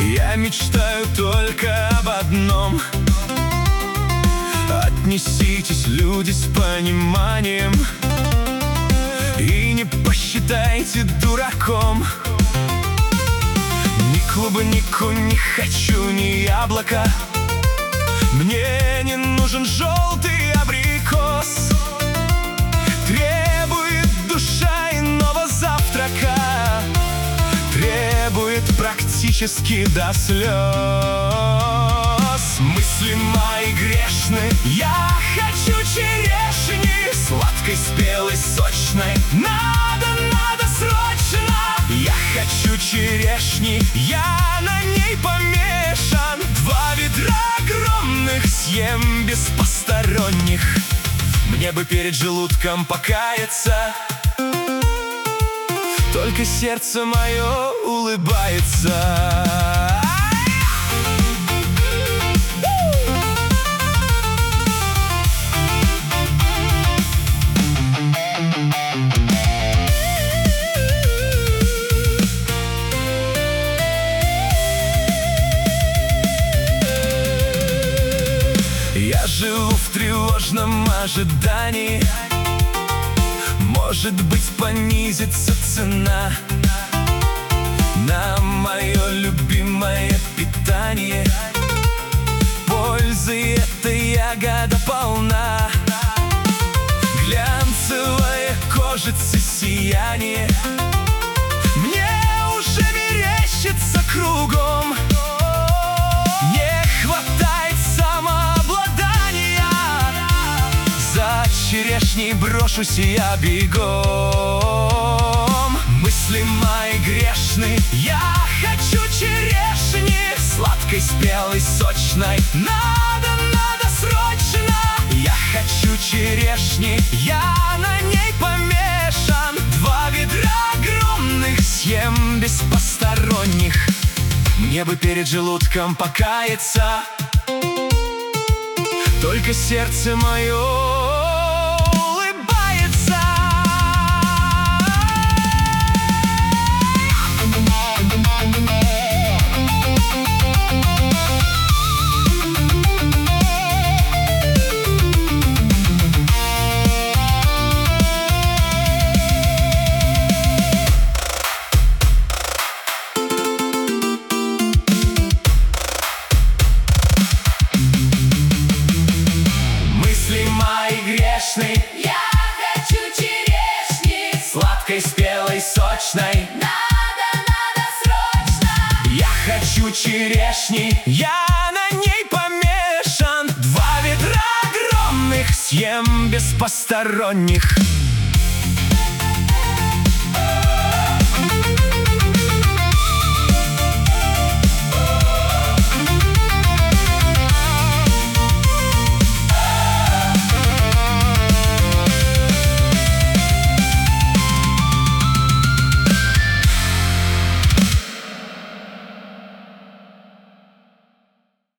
Я мечтаю только об одном: отнеситесь, люди, с пониманием и не посчитайте дураком. Ни клубнику не хочу, ни яблоко. Мне не нужен желтый абрикос. Требует душа иного завтрака, требует практически до слез. Мысли мои грешны, я хочу черешни, сладкой, спелой, сочной. Надо срочно! Я хочу черешни, я на ней помешан. 2 ведра огромных съем без посторонних. Мне бы перед желудком покаяться, только сердце мое улыбается. Я живу в тревожном ожидании. Может быть, понизится цена на мое любимое питание. Пользы эта ягода полна. Глянцевая кожица, сияние. Мне уже мерещится кругом. Не хватает самообладания. За черешней брошусь я бегом. Мысли мои грешны, я хочу черешни, сладкой, спелой, сочной. Надо срочно! Я хочу черешни, я на ней помешан. 2 ведра огромных съем без посторонних. Мне бы перед желудком покаяться, только сердце мое я хочу черешни, сладкой, спелой, сочной. Надо срочно! Я хочу черешни, я на ней помешан. 2 ведра огромных съем без посторонних.